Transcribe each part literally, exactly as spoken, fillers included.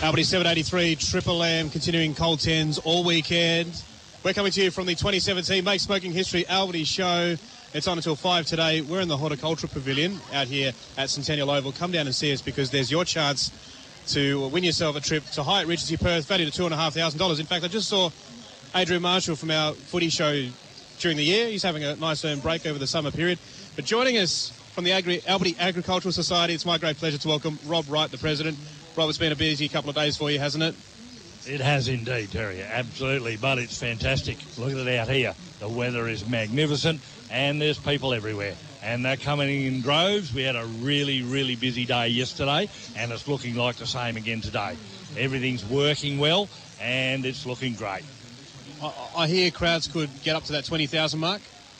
Albany seven eighty-three Triple M continuing cold tens all weekend. We're coming to you from the twenty seventeen Make Smoking History Albany show. It's on until five today. We're in the Horticultural Pavilion out here at Centennial Oval. Come down and see us because there's your chance to win yourself a trip to Hyatt Regency Perth, valued at two thousand five hundred dollars. In fact, I just saw Adrian Marshall from our footy show during the year. He's having a nice earned break over the summer period. But joining us from the Agri- Albany Agricultural Society, it's my great pleasure to welcome Rob Wright, the president. Rob, it's been a busy couple of days for you, hasn't it? It has indeed, Terry, absolutely, but it's fantastic. Look at it out here. The weather is magnificent and there's people everywhere. And they're coming in droves. We had a really, really busy day yesterday and it's looking like the same again today. Everything's working well and it's looking great. I, I hear crowds could get up to that twenty thousand mark.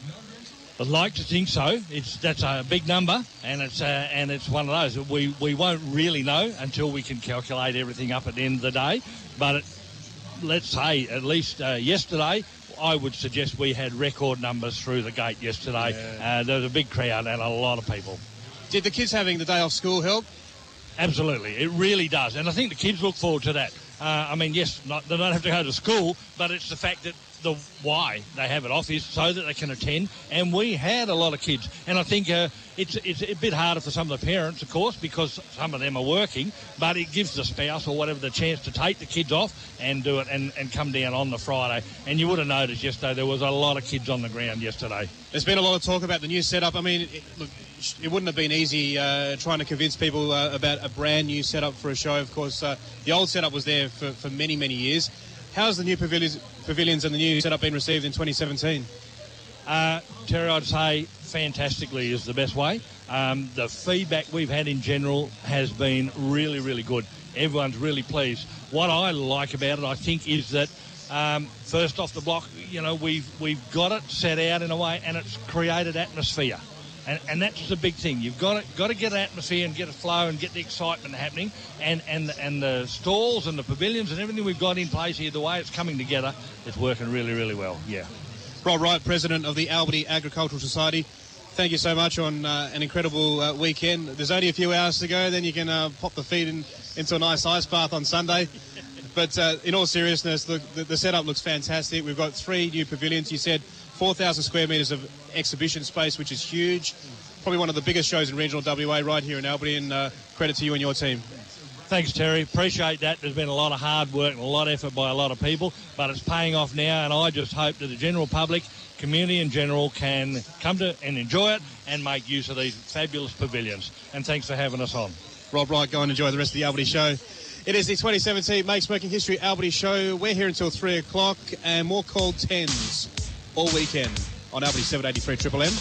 I'd like to think so. It's that's a big number, and it's uh, and it's one of those we we won't really know until we can calculate everything up at the end of the day. But it, let's say at least uh, yesterday, I would suggest we had record numbers through the gate yesterday. Yeah. Uh, there was a big crowd and a lot of people. Did the kids having the day off school help? Absolutely, it really does, and I think the kids look forward to that. Uh, I mean, yes, not, they don't have to go to school, but it's the fact that the why they have it off is so that they can attend. And we had a lot of kids, and I think uh, it's it's a bit harder for some of the parents, of course, because some of them are working, but it gives the spouse or whatever the chance to take the kids off and do it and, and come down on the Friday. And you would have noticed yesterday there was a lot of kids on the ground yesterday. There's been a lot of talk about the new setup. I mean, it, look, it wouldn't have been easy uh, trying to convince people uh, about a brand new setup for a show. Of course, uh, the old setup was there for, for many, many years. How's the new pavilions, pavilions and the new setup been received in twenty seventeen? Uh, Terry, I'd say fantastically is the best way. Um, the feedback we've had in general has been really, really good. Everyone's really pleased. What I like about it, I think, is that um, first off the block, you know, we've we've got it set out in a way, and it's created atmosphere. And, and that's the big thing. You've got to, got to get an atmosphere and get a flow and get the excitement happening. And, and, and the stalls and the pavilions and everything we've got in place here, the way it's coming together, it's working really, really well, yeah. Rob Wright, President of the Albany Agricultural Society, thank you so much on uh, an incredible uh, weekend. There's only a few hours to go, then you can uh, pop the feet in, into a nice ice bath on Sunday. But uh, in all seriousness, the, the, the setup looks fantastic. We've got three new pavilions. You said four thousand square metres of exhibition space, which is huge. Probably one of the biggest shows in regional W A right here in Albany, and uh, credit to you and your team. Thanks, Terry. Appreciate that. There's been a lot of hard work and a lot of effort by a lot of people, but it's paying off now, and I just hope that the general public, community in general, can come to and enjoy it and make use of these fabulous pavilions. And thanks for having us on. Rob Wright, go and enjoy the rest of the Albany show. It is the twenty seventeen Make Smoking History Albany show. We're here until three o'clock, and more cold tens all weekend on Albany seven eighty-three Triple M.